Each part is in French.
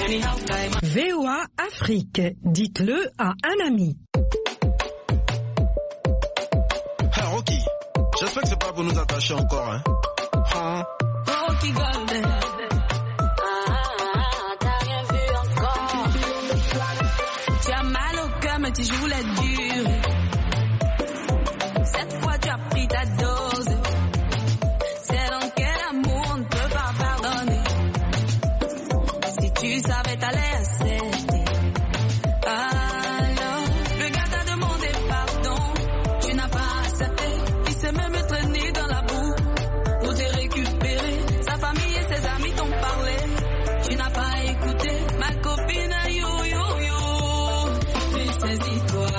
VOA Afrique, dites-le à un ami. Hey Rocky, j'espère que c'est pas pour nous attacher encore, hein. Rocky Golden. T'as rien vu encore. Tu as mal au cœur mais tu joues la dure. Cette fois tu as pris ta dose. C'est dans quel amour on ne peut pas pardonner. Si tu savais t'allais accepter. Alors, le gars t'a demandé pardon. Tu n'as pas accepté. Il s'est même traîné dans la boue pour te récupérer. Sa famille et ses amis t'ont parlé. Tu n'as pas écouté. Ma copine a yo yo yo. Mais saisis-toi.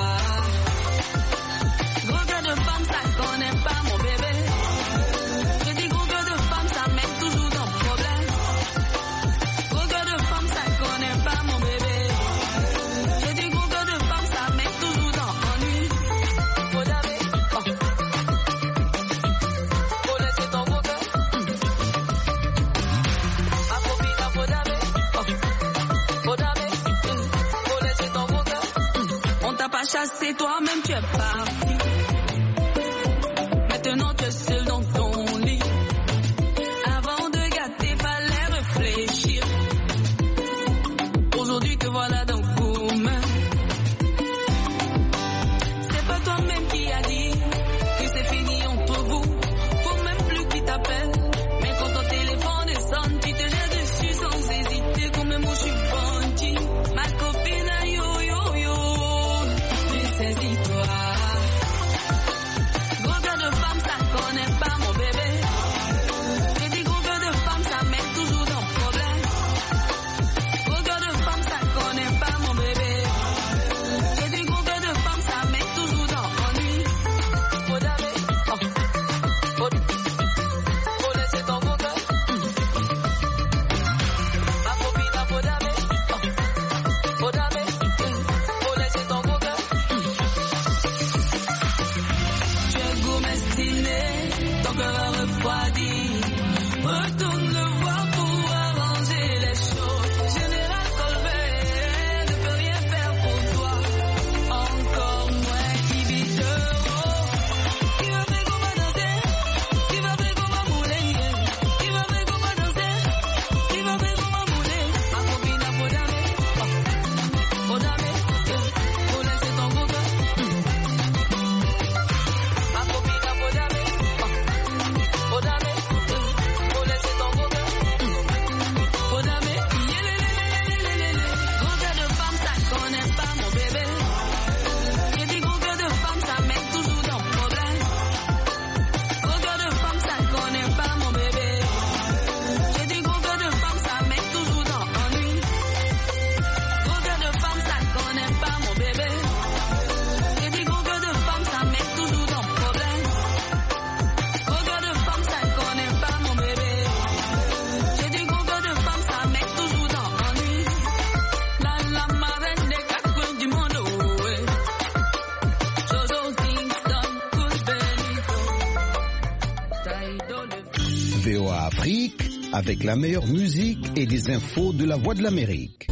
Gros gars de femme, ça connaît pas mon bébé. Je dis gros gars de femme, ça mène toujours dans le problème. Gros gars de femme, ça connaît pas mon bébé. Je dis gros gars de femme, ça mène toujours dans l'ennui. Faut laver, faut laisser ton gros gars. Ma copine, faut laver, faut laisser ton gros gars. On t'a pas chassé, toi-même tu es parti. Maintenant tu es seul dans ton lit. Avant de gâter, fallait réfléchir. Aujourd'hui te voilà dans le commun. C'est pas toi-même qui a dit que c'est fini entre vous. Faut même plus qu'il t'appelle. Mais quand ton téléphone sonne, tu te jettes dessus sans hésiter. Comme moi je suis bandit. Ma copine a yo yo yo. Mais saisis-toi. Gros gars de femme, ça connaît pas mon bébé. J'ai dit gros gars de femme, ça mène toujours dans le problème. Gros gars de femme, ça connaît pas mon bébé. J'ai dit gros gars de femme, ça mène toujours dans l'ennui. Faut laver, faut laisser ton gros gars. Ma copine a faut laver, faut laisser ton gros gars. Tu es gourmestiné, ton cœur a refroidi. Retourne le voir pour arranger les choses. Général Colbert ne peut rien faire pour toi. Encore moins Ibidero. Qui va faire qu'on va danser? Qui va faire qu'on va mouler? Qui va faire qu'on va danser? Qui va faire qu'on va mouler? Ma copine a faut laver, faut laisser ton gros gars. Ma copine a faut laver, faut laisser ton gros gars. Faut laver, yélélélélélélélé. Gros gars de femme, ça connaît pas mon bébé. J'ai dit gros gars de femme, ça mène toujours dans le problème. Gros gars de femme, ça connaît pas mon bébé. J'ai dit gros gars de femme, ça mène toujours dans l'ennui. Gros gars de femme, ça connaît pas mon bébé. J'ai dit gros gars de femme, ça mène toujours dans le problème. Gros gars de femme, ça connaît pas mon bébé. J'ai dit gros gars de femme, ça mène toujours dans l'ennui. La marraine des quatre coins du monde, ouais. Jojo Kingston, Cool Benito. Taïdo le VOA Afrique, avec la meilleure musique et les infos de la Voix de l'Amérique.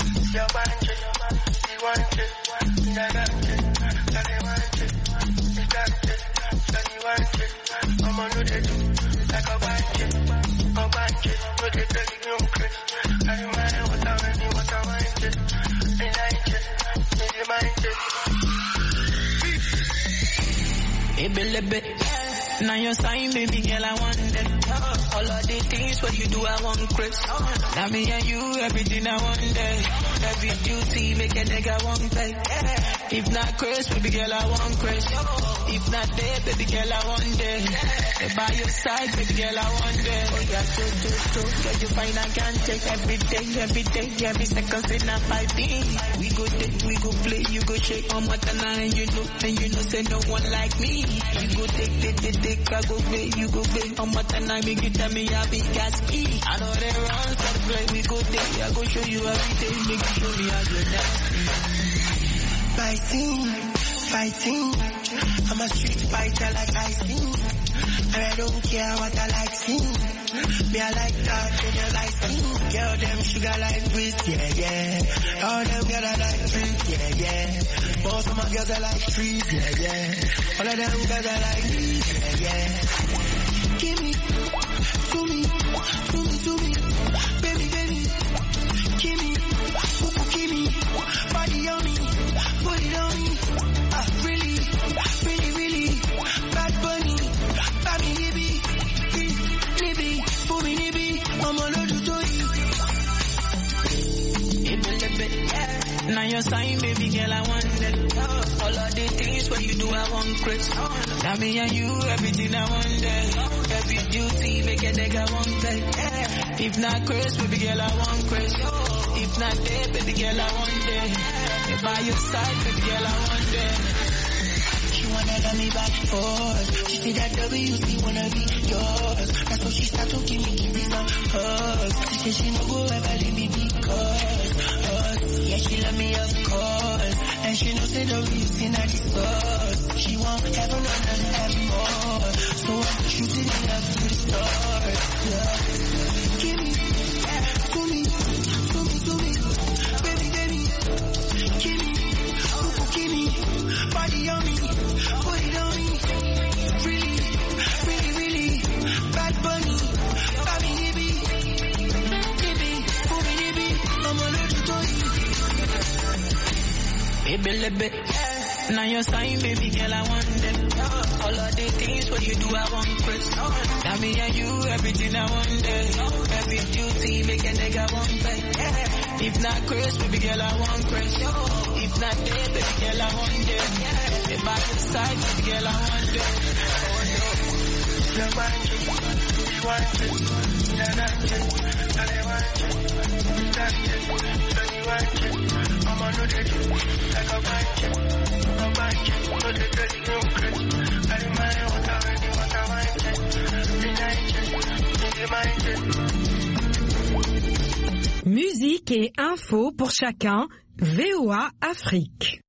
Ebelebe, now your sign, baby girl, I want that. All of the things what you do, I want Chris. Now me and you, everything I want that. Every duty, make a nigga want pay. If not Chris, baby girl, I want Chris. If not there, baby girl, I want that. By your side, baby girl, I want that. Oh yeah, true. Girl, you find I can take every day, every second, say not my thing. We go take, we go play, you go shake on what and you know, say no one like me. You go take, I go play, you go play on what and make you tell me I be gas key. I know they run, start play, we go take, I go show you every day, make you show me how you dance. Fighting, I'm a street fighter like I sing. and I don't care what I like sing. Me I like that, and you like skin. Girl, them sugar like wrist, yeah, yeah. All them girls I like drink, yeah, yeah. Most of my girls I like trees, yeah, yeah. All of them girls I like me, yeah, yeah. Give me, to me, baby, baby. Give me, give me, body on me, put it on me. Really, really, really, bad bunny, baby, nibby, for me, nibby, I'm a lot to Now your sign, baby girl, I want that. All of the things what you do, I want Chris. Now me and you, everything I want that. Every duty, make a nigga want that. If not Chris, baby girl, I want Chris. If not there, baby girl, I want that. By your side, baby girl, I want that. She wanna love me back and forth. She see that WC wanna be yours. That's why she start to give me some hugs. She say she no go ever leave me because yeah, she love me of course. And she knows that WC not the source. She want heaven on earth and more. So I'm shooting it up to the stars. Yeah. Give me, to me, baby, baby. Give me, body on me. Put it on me, really, really, really, bad bunny, baby, nibby, for me, nibby, I'm a little toy. Baby, little now your sign, baby girl, I want them. All of the things what you do, I want Chris. Now me and you, everything I want them. Every duty, make a nigga want that. If not Chris, baby girl, I want Chris. If not there, baby girl, I want them. If by your side, baby girl, I want them. You want it, you want it, you want it, I want it, you want it, I'm on it, like a bunch, no the dirty no Chris. I remind what I want it, Musique et info pour chacun, VOA Afrique.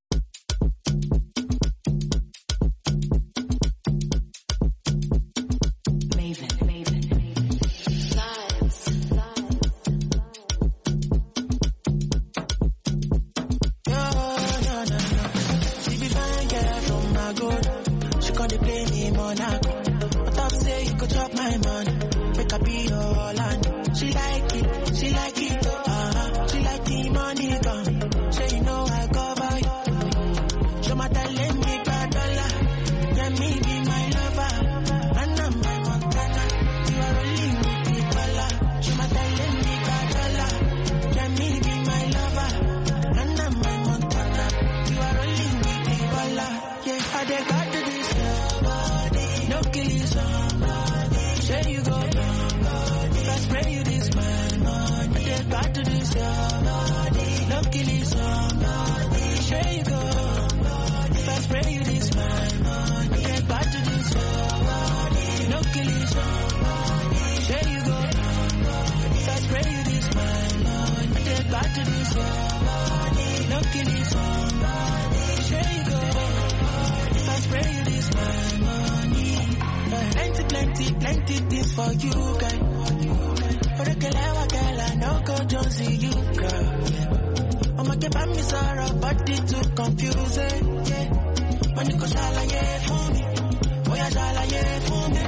Plenty things for you, girl. For the girl, I know go don't see you, girl. I'ma get by me sorrow, but it's too confusing, yeah. When you go shala, yeah, for me. Oh, yeah, shala, yeah, for me,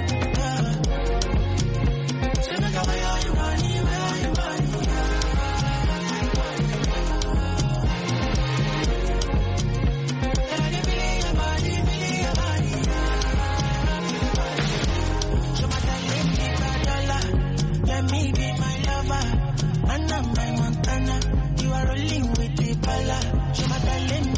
yeah. Say, make a way, all you money, where you money, yeah. Me be my lover, and I'm my Montana. You are rolling with the pala. So my darling,